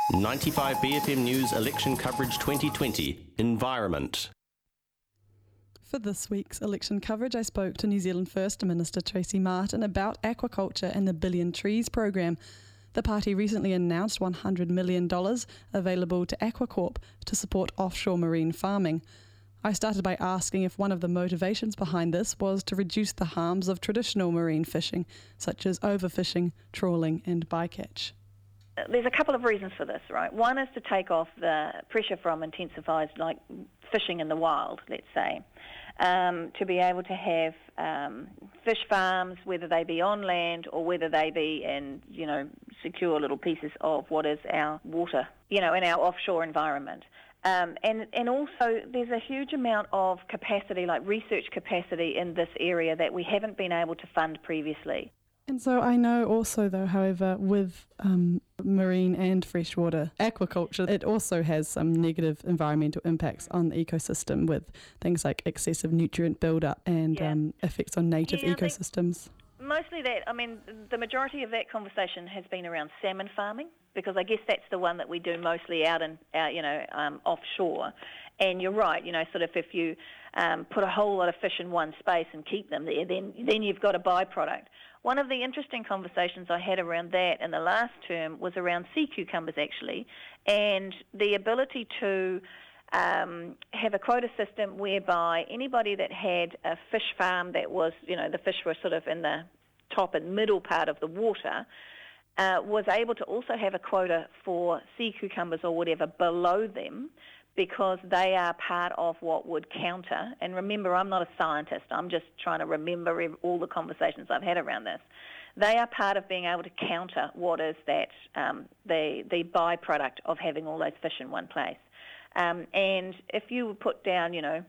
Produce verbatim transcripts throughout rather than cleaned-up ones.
ninety-five B F M News Election Coverage twenty twenty, Environment. For this week's election coverage, I spoke to New Zealand First Minister Tracey Martin about aquaculture and the Billion Trees program. The party recently announced one hundred million dollars available to Aquacorp to support offshore marine farming. I started by asking if one of the motivations behind this was to reduce the harms of traditional marine fishing, such as overfishing, trawling and bycatch. There's a couple of reasons for this, right? One is to take off the pressure from intensified, like fishing in the wild, let's say, um, to be able to have um, fish farms, whether they be on land or whether they be in, you know, secure little pieces of what is our water, you know, in our offshore environment. Um, and, and also there's a huge amount of capacity, like research capacity in this area that we haven't been able to fund previously. And so I know also, though, however, with um, marine and freshwater aquaculture, it also has some negative environmental impacts on the ecosystem with things like excessive nutrient buildup and yeah. um, effects on native yeah, ecosystems. Mostly that, I mean, the majority of that conversation has been around salmon farming, because I guess that's the one that we do mostly out in, out, you know, um, offshore. And you're right, you know, sort of if you um, put a whole lot of fish in one space and keep them there, then then you've got a byproduct. One of the interesting conversations I had around that in the last term was around sea cucumbers, actually, and the ability to um, have a quota system whereby anybody that had a fish farm that was, you know, the fish were sort of in the top and middle part of the water, uh, was able to also have a quota for sea cucumbers or whatever below them, because they are part of what would counter. And remember, I'm not a scientist. I'm just trying to remember all the conversations I've had around this. They are part of being able to counter what is that um, the the byproduct of having all those fish in one place. Um, and if you put down, you know,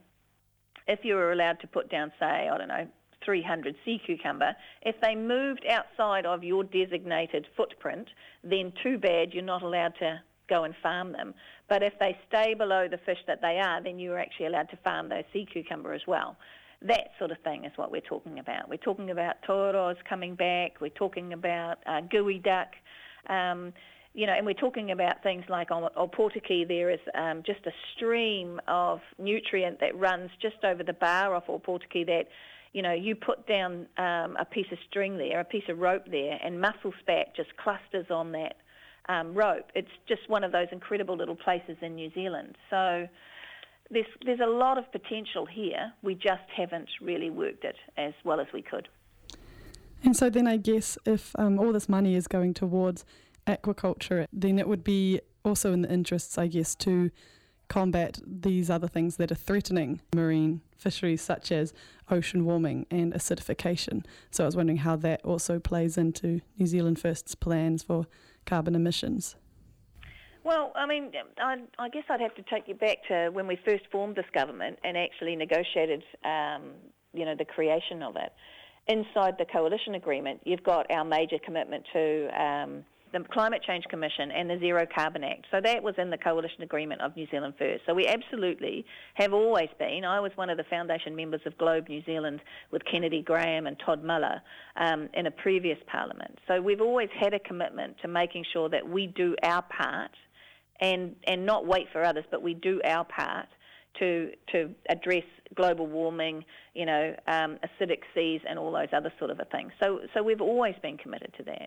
if you were allowed to put down, say, I don't know, three hundred sea cucumber, if they moved outside of your designated footprint, then too bad, you're not allowed to go and farm them. But if they stay below the fish that they are, then you're actually allowed to farm those sea cucumber as well. That sort of thing is what we're talking about. We're talking about toros coming back. We're talking about uh, gooey duck. Um, you know, and we're talking about things like on Opotiki, there is um, just a stream of nutrient that runs just over the bar off Opotiki that, you know, you put down um, a piece of string there, a piece of rope there, and mussel spat just clusters on that Um, rope. It's just one of those incredible little places in New Zealand. So there's there's a lot of potential here. We just haven't really worked it as well as we could. And so then I guess if um, all this money is going towards aquaculture, then it would be also in the interests, I guess, to combat these other things that are threatening marine fisheries, such as ocean warming and acidification. So I was wondering how that also plays into New Zealand First's plans for carbon emissions. Well, I mean, I, I guess I'd have to take you back to when we first formed this government and actually negotiated, um, you know, the creation of it. Inside the coalition agreement, you've got our major commitment to um, the Climate Change Commission and the Zero Carbon Act. So that was in the coalition agreement of New Zealand First. So we absolutely have always been. I was one of the foundation members of Globe New Zealand with Kennedy Graham and Todd Muller um, in a previous parliament. So we've always had a commitment to making sure that we do our part and, and not wait for others, but we do our part to to address global warming, you know, um, acidic seas and all those other sort of things. So so we've always been committed to that.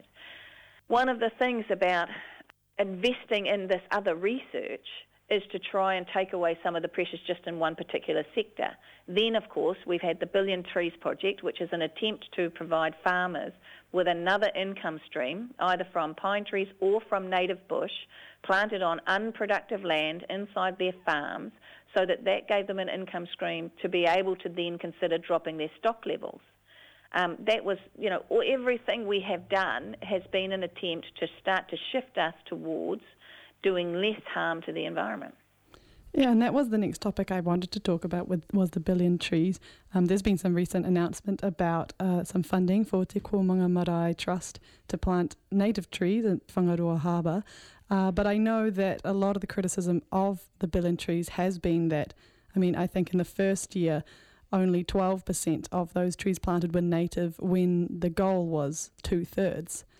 One of the things about investing in this other research is to try and take away some of the pressures just in one particular sector. Then, of course, we've had the Billion Trees project, which is an attempt to provide farmers with another income stream, either from pine trees or from native bush, planted on unproductive land inside their farms, so that that gave them an income stream to be able to then consider dropping their stock levels. Um, that was, you know, everything we have done has been an attempt to start to shift us towards doing less harm to the environment. Yeah, and that was the next topic I wanted to talk about, with was the Billion Trees. Um, there's been some recent announcement about uh, some funding for Te Komanga Marae Trust to plant native trees in Whangaroa Harbour. Uh, but I know that a lot of the criticism of the Billion Trees has been that, I mean, I think in the first year, only twelve percent of those trees planted were native when the goal was two-thirds.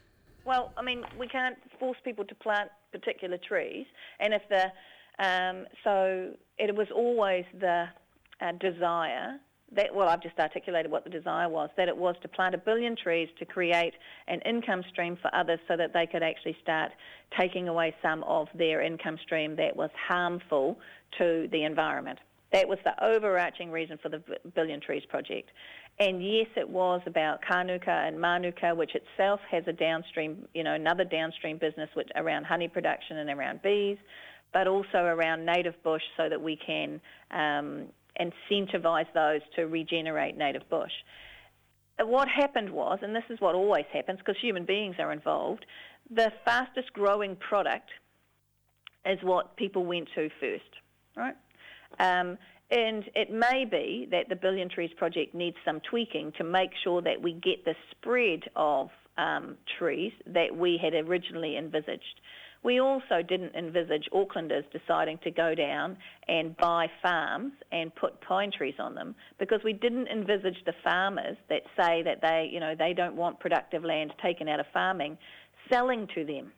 Well, I mean, we can't force people to plant particular trees, and if the um, so it was always the uh, desire that, well, I've just articulated what the desire was, that it was to plant a billion trees to create an income stream for others so that they could actually start taking away some of their income stream that was harmful to the environment. That was the overarching reason for the Billion Trees Project. And yes, it was about Kānuka and Mānuka, which itself has a downstream, you know, another downstream business which around honey production and around bees, but also around native bush so that we can um, incentivise those to regenerate native bush. What happened was, and this is what always happens because human beings are involved, the fastest growing product is what people went to first, right? Um, and it may be that the Billion Trees Project needs some tweaking to make sure that we get the spread of um, trees that we had originally envisaged. We also didn't envisage Aucklanders deciding to go down and buy farms and put pine trees on them because we didn't envisage the farmers that say that they, you know, they don't want productive land taken out of farming selling to them.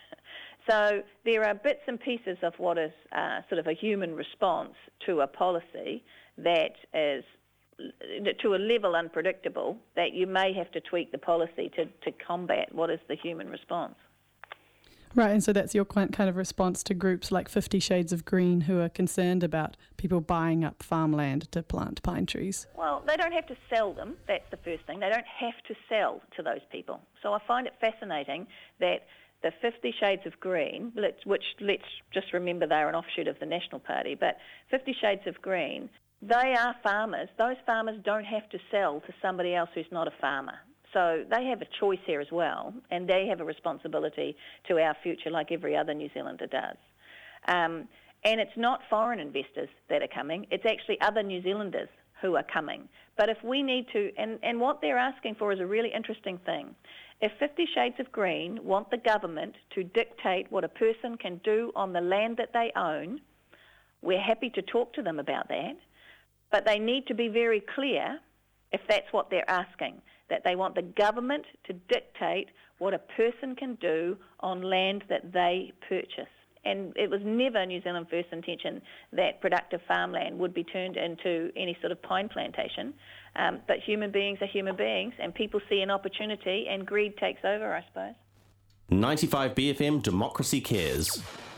So there are bits and pieces of what is uh, sort of a human response to a policy that is to a level unpredictable that you may have to tweak the policy to, to combat what is the human response. Right, and so that's your kind of response to groups like Fifty Shades of Green who are concerned about people buying up farmland to plant pine trees. Well, they don't have to sell them, that's the first thing. They don't have to sell to those people. So I find it fascinating that the Fifty Shades of Green, which let's just remember they're an offshoot of the National Party, but Fifty Shades of Green, they are farmers. Those farmers don't have to sell to somebody else who's not a farmer. So they have a choice here as well, and they have a responsibility to our future like every other New Zealander does. Um, and it's not foreign investors that are coming, it's actually other New Zealanders who are coming. But if we need to, and, and what they're asking for is a really interesting thing. If Fifty Shades of Green want the government to dictate what a person can do on the land that they own, we're happy to talk to them about that, but they need to be very clear if that's what they're asking, that they want the government to dictate what a person can do on land that they purchase. And it was never New Zealand First's intention that productive farmland would be turned into any sort of pine plantation. Um, but human beings are human beings, and people see an opportunity, and greed takes over, I suppose. ninety-five B F M Democracy Cares.